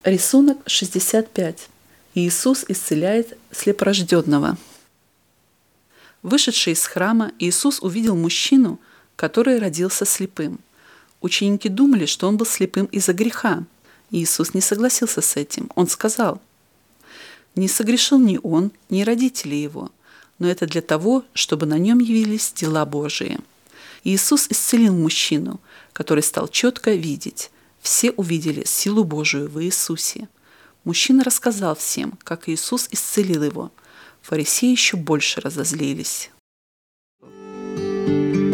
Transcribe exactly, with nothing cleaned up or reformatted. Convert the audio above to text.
Рисунок шестьдесят пять. Иисус исцеляет слепорожденного. Вышедший из храма, Иисус увидел мужчину, который родился слепым. Ученики думали, что он был слепым из-за греха. Иисус не согласился с этим. Он сказал: «Не согрешил ни он, ни родители его, но это для того, чтобы на нем явились дела Божии». Иисус исцелил мужчину, который стал четко видеть. Все увидели силу Божию в Иисусе. Мужчина рассказал всем, как Иисус исцелил его. Фарисеи еще больше разозлились.